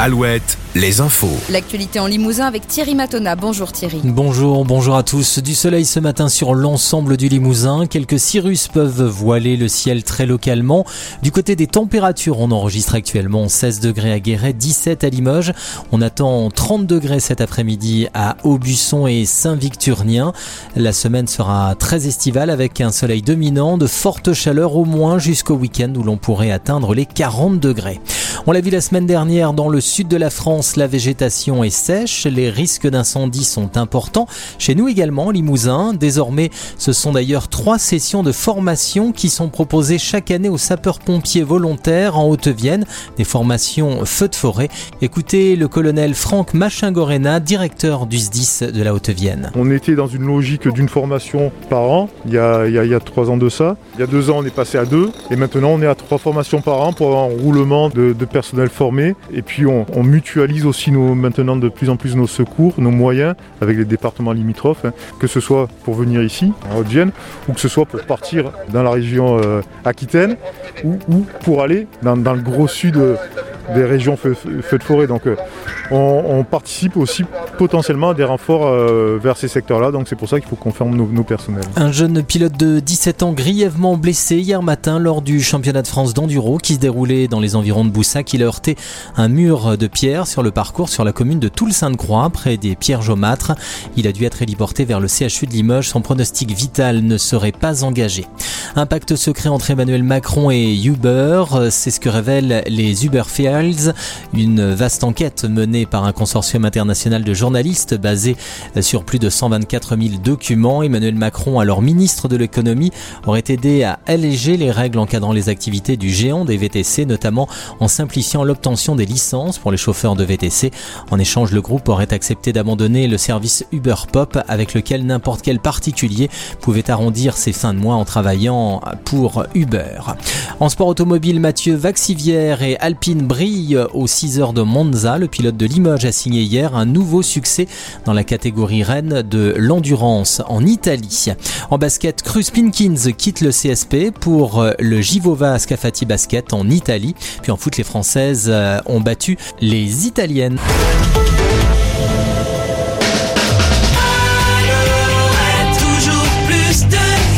Alouette, les infos. L'actualité en Limousin avec Thierry Matona. Bonjour Thierry. Bonjour à tous. Du soleil ce matin sur l'ensemble du Limousin. Quelques cirrus peuvent voiler le ciel très localement. Du côté des températures, on enregistre actuellement 16 degrés à Guéret, 17 à Limoges. On attend 30 degrés cet après-midi à Aubusson et Saint-Victurnien. La semaine sera très estivale avec un soleil dominant, de fortes chaleurs au moins jusqu'au week-end où l'on pourrait atteindre les 40 degrés. On l'a vu la semaine dernière dans le sud de la France, la végétation est sèche, les risques d'incendie sont importants. Chez nous également, Limousin. Désormais, ce sont d'ailleurs 3 sessions de formation qui sont proposées chaque année aux sapeurs-pompiers volontaires en Haute-Vienne, des formations feu de forêt. Écoutez le colonel Franck Machin-Gorena, directeur du SDIS de la Haute-Vienne. On était dans une logique d'une formation par an, il y a 3 ans de ça. Il y a 2 ans, on est passé à 2 et maintenant on est à 3 formations par an pour avoir un roulement de personnel formé. Et puis on mutualise aussi maintenant de plus en plus nos secours, nos moyens avec les départements limitrophes, que ce soit pour venir ici, en Haute-Vienne, ou que ce soit pour partir dans la région Aquitaine, ou pour aller dans le gros sud des régions feu de forêt. Donc on participe aussi potentiellement à des renforts vers ces secteurs-là, donc c'est pour ça qu'il faut qu'on forme nos personnels. Un jeune pilote de 17 ans grièvement blessé hier matin lors du championnat de France d'enduro qui se déroulait dans les environs de Boussac. Il a heurté un mur de pierre sur le parcours sur la commune de Toul-Sainte-Croix, près des pierres jaumâtres. Il a dû être héliporté vers le CHU de Limoges. Son pronostic vital ne serait pas engagé. Un pacte secret entre Emmanuel Macron et Uber, c'est ce que révèlent les Uber Files, une vaste enquête menée par un consortium international de journalistes basé sur plus de 124 000 documents. Emmanuel Macron, alors ministre de l'économie, aurait aidé à alléger les règles encadrant les activités du géant des VTC, notamment en simplifiant l'obtention des licences pour les chauffeurs de VTC. En échange, le groupe aurait accepté d'abandonner le service Uber Pop avec lequel n'importe quel particulier pouvait arrondir ses fins de mois en travaillant pour Uber. En sport automobile, Mathieu Vaxivière et Alpine brillent aux 6 heures de Monza. Le pilote de Limoges a signé hier un nouveau succès dans la catégorie reine de l'endurance en Italie. En basket, Cruz Pinkins quitte le CSP pour le Givova Scafati Basket en Italie. Puis en foot, les Françaises ont battu les Italiennes.